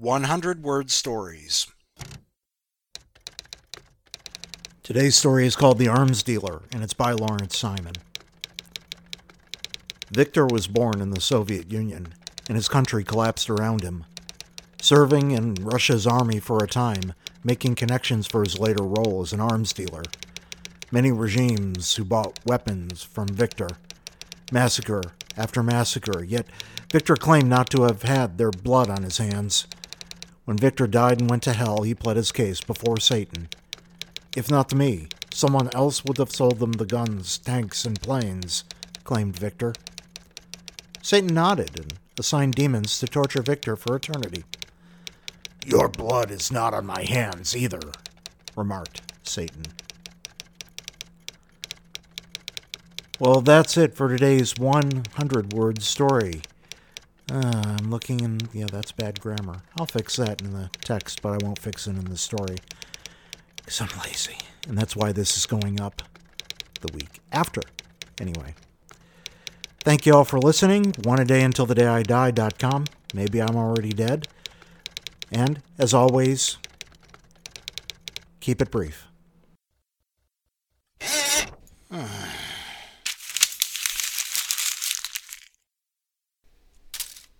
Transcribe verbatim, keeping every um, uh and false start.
one hundred word stories. Today's story is called The Arms Dealer, and it's by Lawrence Simon. Victor was born in the Soviet Union, and his country collapsed around him. Serving in Russia's army for a time, making connections for his later role as an arms dealer. Many regimes who bought weapons from Victor. Massacre after massacre, yet Victor claimed not to have had their blood on his hands. When Victor died and went to hell, he pled his case before Satan. If not me, someone else would have sold them the guns, tanks, and planes, claimed Victor. Satan nodded and assigned demons to torture Victor for eternity. "Your blood is not on my hands either," remarked Satan. Well, that's it for today's one hundred word story. Uh, I'm looking and, yeah, that's bad grammar. I'll fix that in the text, but I won't fix it in the story. Because I'm lazy. And that's why this is going up the week after. Anyway. Thank you all for listening. One a day until the day I die dot com. Maybe I'm already dead. And, as always, keep it brief.